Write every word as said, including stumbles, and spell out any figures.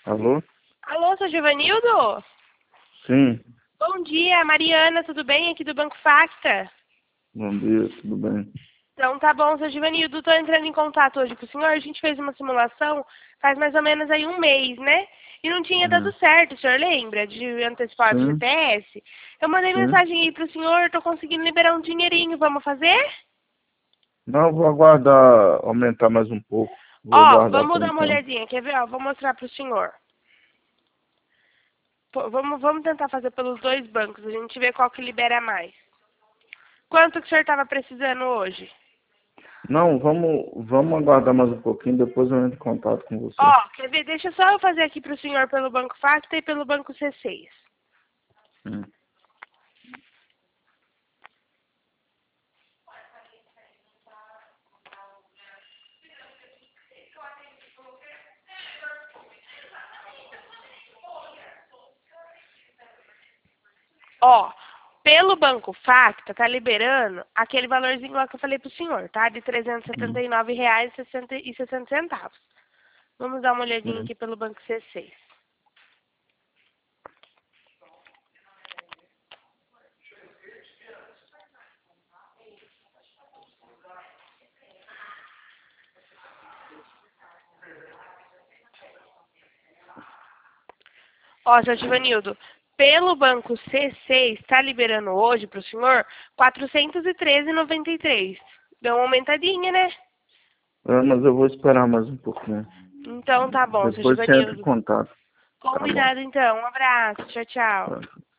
Alô? Alô, seu Givanildo? Sim. Bom dia, Mariana, tudo bem? Aqui do Banco Facta. Bom dia, tudo bem? Então tá bom, seu Givanildo, estou entrando em contato hoje com o senhor. A gente fez uma simulação faz mais ou menos aí um mês, né? E não tinha dado É. certo, o senhor lembra de antecipar o Sim, F G T S? Eu mandei sim. mensagem aí pro senhor, tô conseguindo liberar um dinheirinho, vamos fazer? Não, vou aguardar aumentar mais um pouco. Vou Ó, aguardar vamos por dar uma enquanto. olhadinha, quer ver? Ó, vou mostrar pro senhor. Pô, vamos, vamos tentar fazer pelos dois bancos, a gente vê qual que libera mais. Quanto que o senhor estava precisando hoje? Não, vamos, vamos aguardar mais um pouquinho, depois eu entro em contato com você. Ó, quer ver? Deixa só eu fazer aqui para o senhor pelo Banco Facta e pelo Banco C seis. Hum. Ó, pelo Banco Facta, tá liberando aquele valorzinho lá que eu falei pro senhor, tá? De trezentos e setenta Hum. e nove reais e sessenta centavos. Vamos dar uma olhadinha Hum. aqui pelo Banco C seis. Ó, seu Givanildo, pelo Banco C seis, tá liberando hoje pro senhor quatrocentos e treze reais e noventa e três centavos. Deu uma aumentadinha, né? É, mas eu vou esperar mais um pouquinho. Então tá bom, seu Depois você entra em Givanildo. contato. Tá bom. Combinado então. Um abraço. Tchau, tchau. Tá.